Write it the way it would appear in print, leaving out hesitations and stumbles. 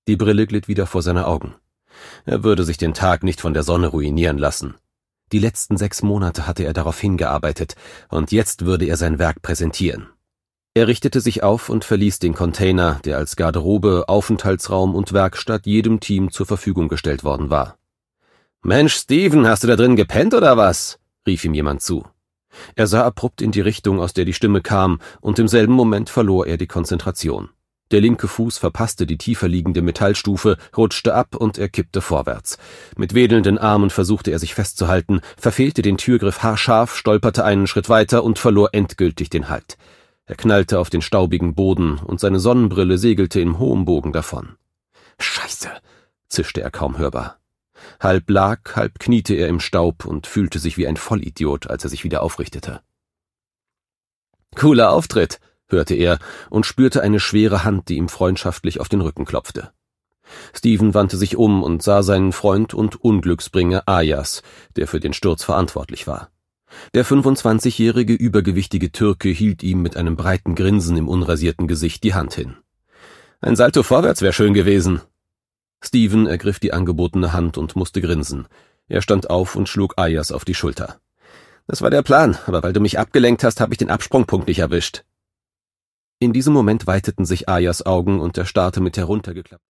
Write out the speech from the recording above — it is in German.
Die Brille glitt wieder vor seine Augen. Er würde sich den Tag nicht von der Sonne ruinieren lassen. Die letzten 6 Monate hatte er darauf hingearbeitet, und jetzt würde er sein Werk präsentieren. Er richtete sich auf und verließ den Container, der als Garderobe, Aufenthaltsraum und Werkstatt jedem Team zur Verfügung gestellt worden war. »Mensch, Steven, hast du da drin gepennt oder was?« rief ihm jemand zu. Er sah abrupt in die Richtung, aus der die Stimme kam, und im selben Moment verlor er die Konzentration. Der linke Fuß verpasste die tiefer liegende Metallstufe, rutschte ab und er kippte vorwärts. Mit wedelnden Armen versuchte er sich festzuhalten, verfehlte den Türgriff haarscharf, stolperte einen Schritt weiter und verlor endgültig den Halt. Er knallte auf den staubigen Boden und seine Sonnenbrille segelte in hohem Bogen davon. »Scheiße«, zischte er kaum hörbar. Halb lag, halb kniete er im Staub und fühlte sich wie ein Vollidiot, als er sich wieder aufrichtete. »Cooler Auftritt«, hörte er und spürte eine schwere Hand, die ihm freundschaftlich auf den Rücken klopfte. Steven wandte sich um und sah seinen Freund und Unglücksbringer Ayas, der für den Sturz verantwortlich war. Der 25-jährige, übergewichtige Türke hielt ihm mit einem breiten Grinsen im unrasierten Gesicht die Hand hin. »Ein Salto vorwärts wäre schön gewesen.« Steven ergriff die angebotene Hand und musste grinsen. Er stand auf und schlug Ayas auf die Schulter. »Das war der Plan, aber weil du mich abgelenkt hast, habe ich den Absprungpunkt nicht erwischt.« In diesem Moment weiteten sich Ayas Augen und er starrte mit heruntergeklappten